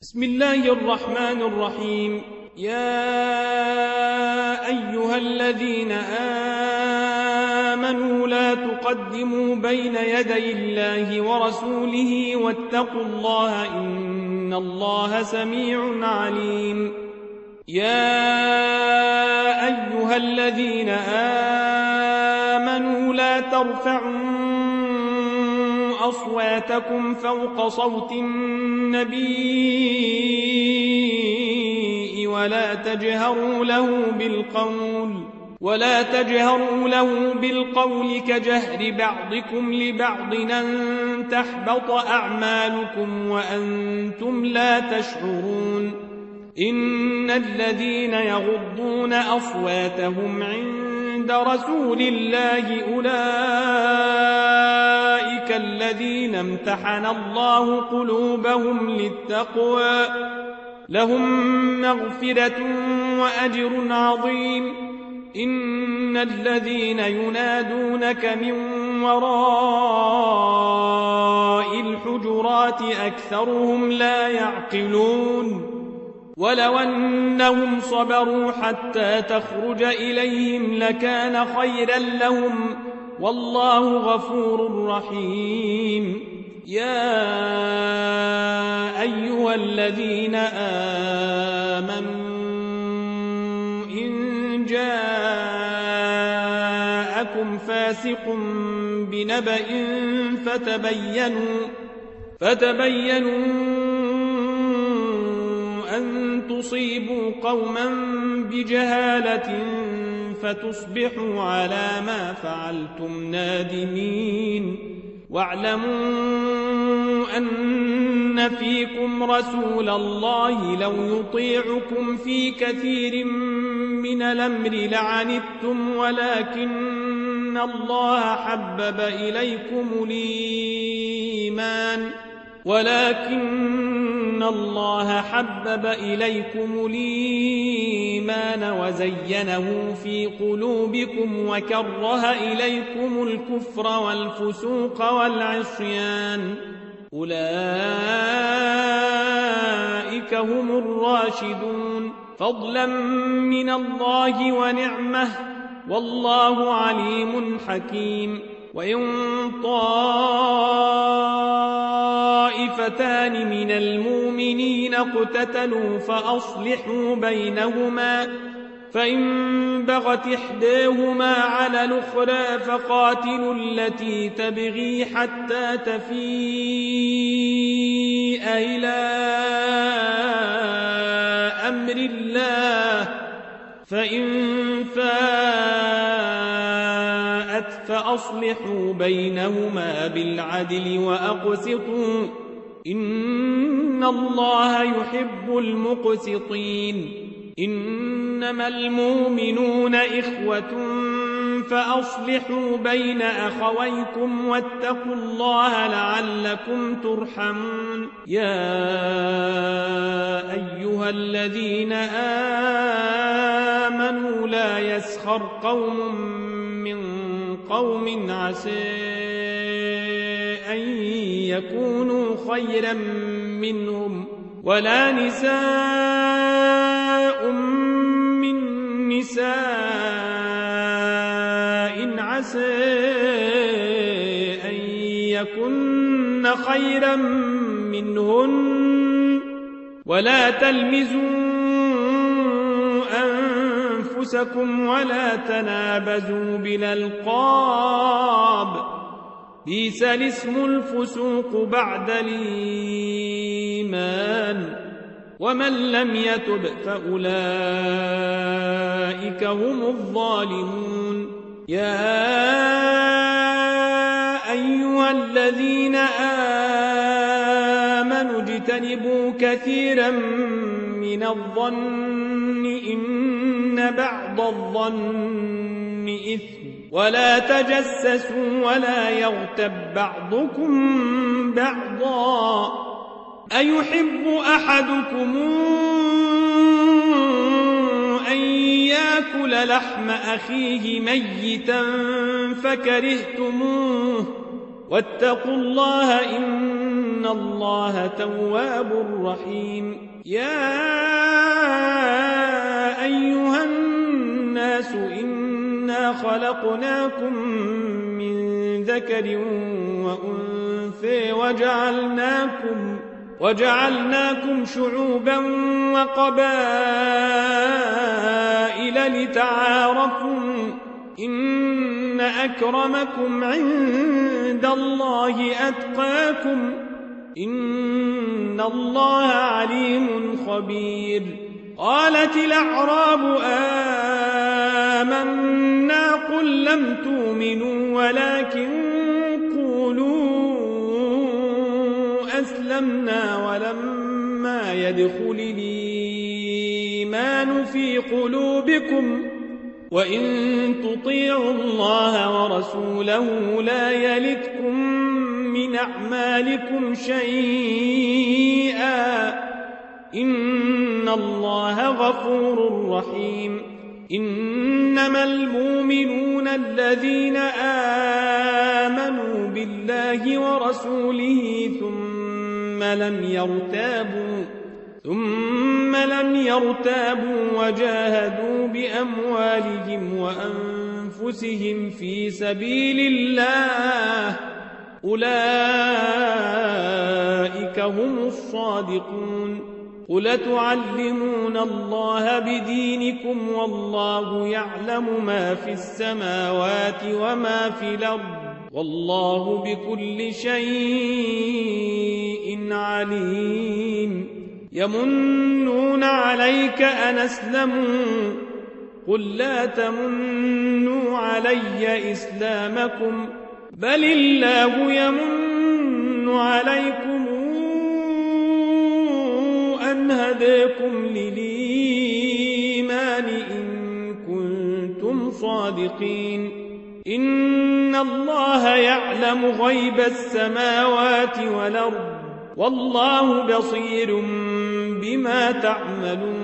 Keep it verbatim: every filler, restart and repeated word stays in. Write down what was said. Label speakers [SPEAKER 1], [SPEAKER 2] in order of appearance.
[SPEAKER 1] بسم الله الرحمن الرحيم. يا أيها الذين آمنوا لا تقدموا بين يدي الله ورسوله واتقوا الله إن الله سميع عليم. يا أيها الذين آمنوا لا ترفعوا أصواتكم فوق صوت النبي ولا تجهروا له بالقول ولا تجهروا له بالقول كجهر بعضكم لبعض أن تحبط أعمالكم وأنتم لا تشعرون. إن الذين يغضون أصواتهم عند رسول الله أولئك الذين امتحن الله قلوبهم للتقوى لهم مغفرة وأجر عظيم. إن الذين ينادونك من وراء الحجرات أكثرهم لا يعقلون. ولو أنهم صبروا حتى تخرج إليهم لكان خيرا لهم والله غفور رحيم. يا أيها الذين آمنوا إن جاءكم فاسق بنبأ فتبينوا فتبينوا أن تصيبوا قوما بجهالة فتصبحوا على ما فعلتم نادمين. واعلموا أن فيكم رسول الله لو يطيعكم في كثير من الأمر لعنتم ولكن الله حبب إليكم الإيمان ولكن الله حبب إليكم الإيمان وزينه في قلوبكم وكره إليكم الكفر والفسوق والعصيان أولئك هم الراشدون فضلا من الله ونعمه والله عليم حكيم. وإن طائفتان من المؤمنين اقتتلوا فأصلحوا بينهما فإن بغت إحداهما على الأخرى فقاتلوا التي تبغي حتى تفيء إلى أمر الله فإن فاءت فأصلحوا بينهما بالعدل وأقسطوا إن الله يحب المقسطين. إنما المؤمنون إخوة فأصلحوا بين أخويكم واتقوا الله لعلكم ترحمون. يا أيها الذين آمنوا لا يسخر قوم من قوم عسى أن يكونوا خيرا منهم ولا نساء من نساء عسى أن يكن خيرا منهن ولا تلمزوا أنفسكم ولا تنابزوا بالألقاب بئس الاسم الفسوق بعد الإيمان ومن لم يتب فأولئك هم الظالمون. يا أيها الذين آمنوا اجتنبوا كثيرا من الظن إن بعض الظن إثم ولا تجسسوا ولا يغتب بعضكم بعضا أيحب أحدكم أن يأكل لحم أخيه ميتا فكرهتموه واتقوا الله إن الله تواب رحيم. يا أيها الناس إنا خلقناكم من ذكر وأنثى وجعلناكم وجعلناكم شعوبا وقبائل لتعارفوا إن أكرمكم عند الله أتقاكم إن الله عليم خبير. قالت الأعراب آمنا قل لم تؤمنوا ولكن قولوا أسلمنا ولما يدخل الإيمان في قلوبكم وإن تطيعوا الله ورسوله لا يلتكم من أعمالكم شيئا إن الله غفور رحيم. إنما المؤمنون الذين آمنوا بالله ورسوله ثم لم يرتابوا ثم لم يرتابوا وجاهدوا بأموالهم وأنفسهم في سبيل الله أولئك هم الصادقون. قل تعلمون الله بدينكم والله يعلم ما في السماوات وما في الأرض والله بكل شيء عليم. يمنون عليك أن أسلموا قل لا تمنوا علي إسلامكم بل الله يمن عليكم أن هداكم للإيمان إن كنتم صادقين. إن الله يعلم غيب السماوات والأرض والله بصير بما تعملون.